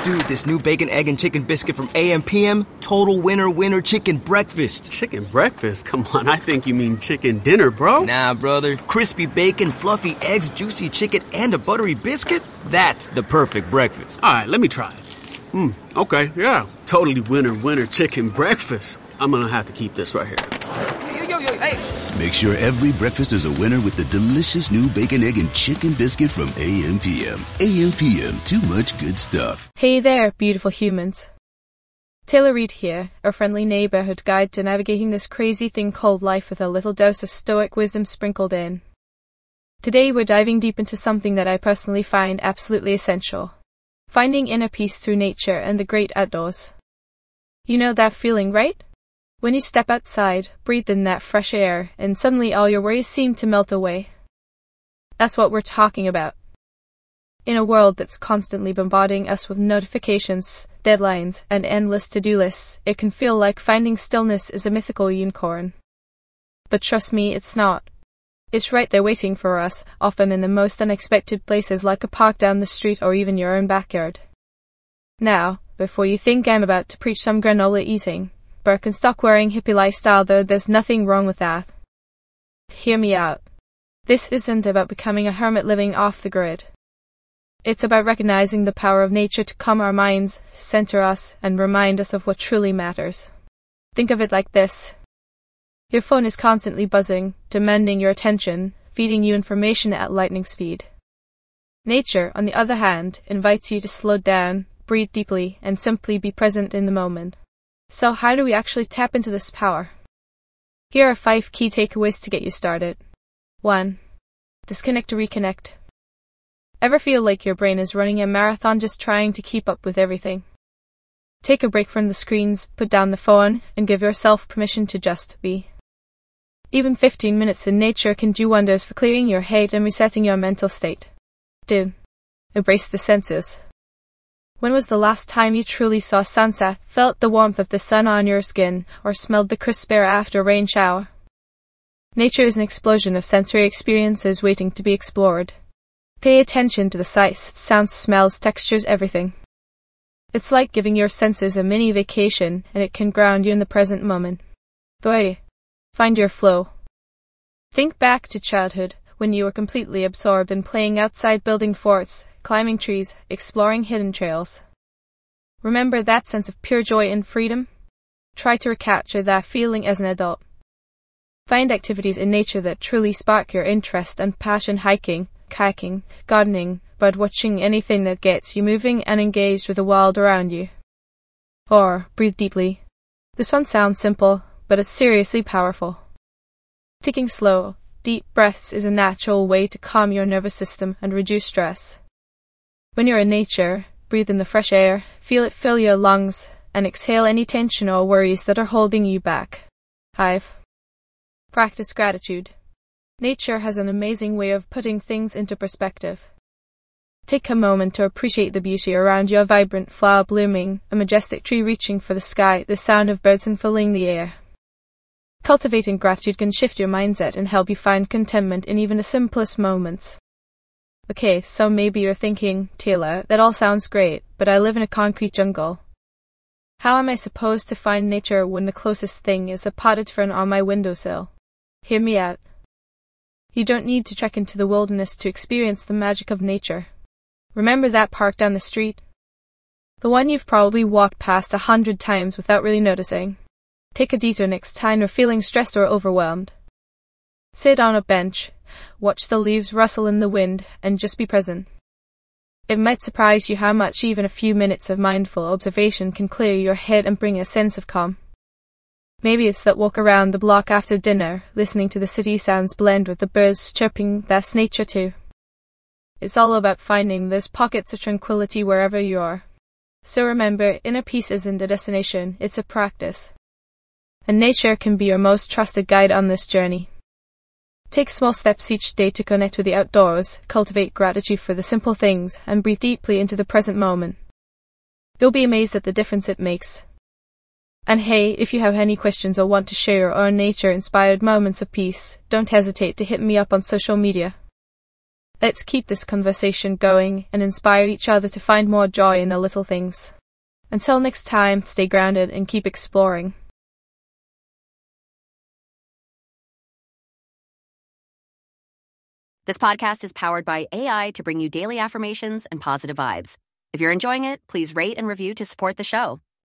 Dude, this new bacon, egg, and chicken biscuit from AM/PM, total winner chicken breakfast. Chicken breakfast? Come on, I think you mean chicken dinner, bro. Nah, brother. Crispy bacon, fluffy eggs, juicy chicken, and a buttery biscuit? That's the perfect breakfast. All right, let me try it. Okay, yeah. Totally winner chicken breakfast. I'm gonna have to keep this right here. Yo, hey. Make sure every breakfast is a winner with the delicious new bacon, egg, and chicken biscuit from AM/PM. AM/PM, too much good stuff. Hey there, beautiful humans. Taylor Reid here, a friendly neighborhood guide to navigating this crazy thing called life with a little dose of stoic wisdom sprinkled in. Today we're diving deep into something that I personally find absolutely essential. Finding inner peace through nature and the great outdoors. You know that feeling, right? When you step outside, breathe in that fresh air, and suddenly all your worries seem to melt away. That's what we're talking about. In a world that's constantly bombarding us with notifications, deadlines, and endless to-do lists, it can feel like finding stillness is a mythical unicorn. But trust me, it's not. It's right there waiting for us, often in the most unexpected places like a park down the street or even your own backyard. Now, before you think I'm about to preach some granola eating, Birkenstock wearing hippie lifestyle, though there's nothing wrong with that. Hear me out. This isn't about becoming a hermit living off the grid. It's about recognizing the power of nature to calm our minds, center us, and remind us of what truly matters. Think of it like this. Your phone is constantly buzzing, demanding your attention, feeding you information at lightning speed. Nature, on the other hand, invites you to slow down, breathe deeply, and simply be present in the moment. So how do we actually tap into this power? Here are 5 key takeaways to get you started. 1. Disconnect to reconnect. Ever feel like your brain is running a marathon just trying to keep up with everything? Take a break from the screens, put down the phone, and give yourself permission to just be. Even 15 minutes in nature can do wonders for clearing your head and resetting your mental state. 2. Embrace the senses. When was the last time you truly saw sunset, felt the warmth of the sun on your skin, or smelled the crisp air after a rain shower? Nature is an explosion of sensory experiences waiting to be explored. Pay attention to the sights, sounds, smells, textures, everything. It's like giving your senses a mini vacation, and it can ground you in the present moment. 3. Find your flow. Think back to childhood, when you were completely absorbed in playing outside, building forts, climbing trees, exploring hidden trails. Remember that sense of pure joy and freedom? Try to recapture that feeling as an adult. Find activities in nature that truly spark your interest and passion: hiking, kayaking, gardening, birdwatching, anything that gets you moving and engaged with the world around you. 4. Breathe deeply. This one sounds simple, but it's seriously powerful. Taking slow, deep breaths is a natural way to calm your nervous system and reduce stress. When you're in nature, breathe in the fresh air, feel it fill your lungs, and exhale any tension or worries that are holding you back. 5. Practice gratitude. Nature has an amazing way of putting things into perspective. Take a moment to appreciate the beauty around you: a vibrant flower blooming, a majestic tree reaching for the sky, the sound of birds filling the air. Cultivating gratitude can shift your mindset and help you find contentment in even the simplest moments. Okay, so maybe you're thinking, Taylor, that all sounds great, but I live in a concrete jungle. How am I supposed to find nature when the closest thing is a potted fern on my windowsill? Hear me out. You don't need to trek into the wilderness to experience the magic of nature. Remember that park down the street? The one you've probably walked past 100 times without really noticing. Take a detour next time you're feeling stressed or overwhelmed. Sit on a bench, watch the leaves rustle in the wind, and just be present. It might surprise you how much even a few minutes of mindful observation can clear your head and bring a sense of calm. Maybe it's that walk around the block after dinner, listening to the city sounds blend with the birds chirping. That's nature too. It's all about finding those pockets of tranquility wherever you are. So remember, inner peace isn't a destination, it's a practice. And nature can be your most trusted guide on this journey. Take small steps each day to connect with the outdoors, cultivate gratitude for the simple things, and breathe deeply into the present moment. You'll be amazed at the difference it makes. And hey, if you have any questions or want to share your own nature-inspired moments of peace, don't hesitate to hit me up on social media. Let's keep this conversation going and inspire each other to find more joy in the little things. Until next time, stay grounded and keep exploring. This podcast is powered by AI to bring you daily affirmations and positive vibes. If you're enjoying it, please rate and review to support the show.